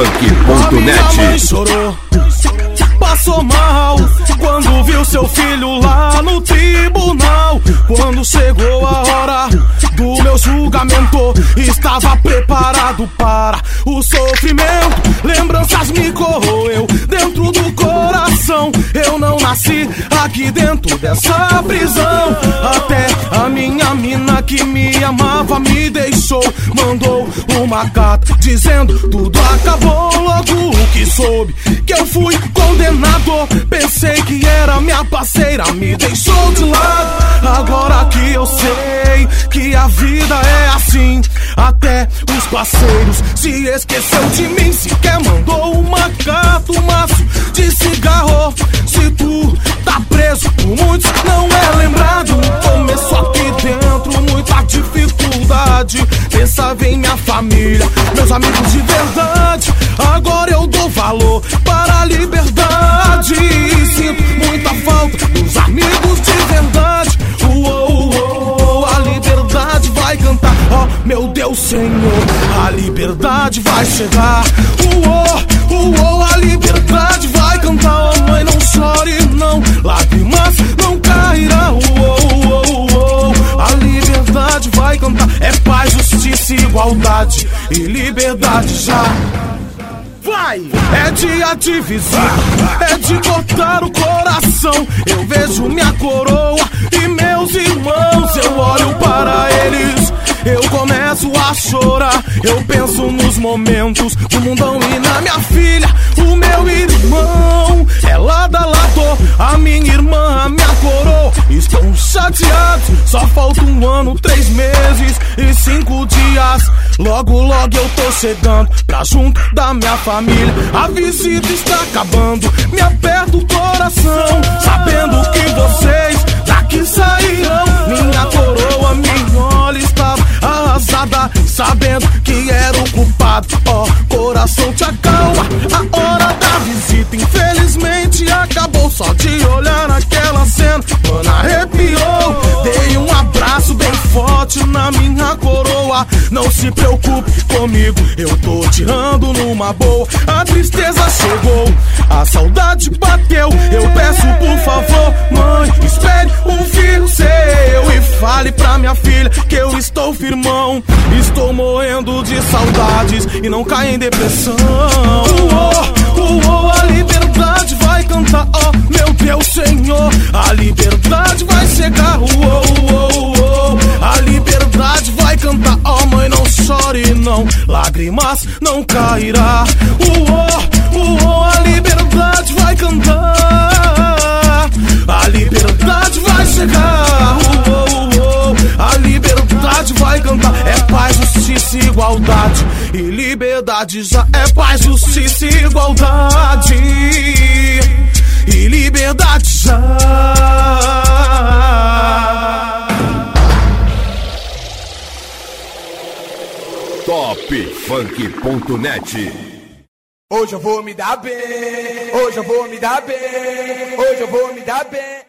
Topfunk.net. Minha mãe chorou, passou mal quando viu seu filho lá no tribunal. Quando chegou a hora do meu julgamento, estava preparado para o sofrimento. Lembranças me corroeu dentro do coração. Eu não nasci aqui dentro dessa prisão. Até a minha mina que me amava me deixou. Mandou uma carta dizendo tudo acabou. Logo que soube que eu fui condenado, pensei que era minha parceira, me deixou de lado. Agora que eu sei que a vida é assim, até os parceiros se esqueceu de mim. Sequer mandou uma carta, um maço de cigarro. Se tu tá preso por muitos, não é lembrado. Começou aqui dentro, muita dificuldade. Pensava em minha família, meus amigos de verdade. Agora eu dou valor para a liberdade e sinto muita falta dos amigos de verdade. A liberdade vai cantar, oh meu Deus Senhor, a liberdade vai chegar. A liberdade vai cantar, oh mãe não chore não, lágrimas não cairão. A liberdade vai cantar, é paz, justiça, igualdade e liberdade já. Vai! É dia de visita, é de cortar o coração. Eu vejo minha coroa e meus irmãos, eu olho para eles, eu começo a chorar. Eu penso nos momentos do mundão e na minha filha, o meu irmão. Ela dá lado, a minha irmã, a minha coroa estão chateados. Só falta 1 ano, 3 meses e 5 dias. Logo, logo eu tô chegando pra junto da minha família. A visita está acabando, me aperta o coração, sabendo que vocês daqui sairão. Minha coroa, minha olha estava arrasada, sabendo que era o culpado. Ó, coração te acalma, a hora da visita infelizmente acabou. Só de olhar naquela cena, mano, arrepiou. Dei um abraço bem forte na minha coroa. Não se preocupe comigo, eu tô tirando numa boa. A tristeza chegou, a saudade bateu. Eu peço por favor, mãe, espere um filho seu e fale pra minha filha que eu estou firmão. Estou morrendo de saudades e não caio em depressão. A liberdade vai cantar, oh meu Deus Senhor, a liberdade vai chegar. A liberdade vai cantar, oh mãe não chore não, lágrimas não cairá. A liberdade vai cantar, a liberdade vai chegar. A liberdade vai cantar, é paz, justiça e igualdade e liberdade já é paz, justiça e igualdade e liberdade já. Topfunk.net. Hoje eu vou me dar bem, hoje eu vou me dar bem, hoje eu vou me dar bem.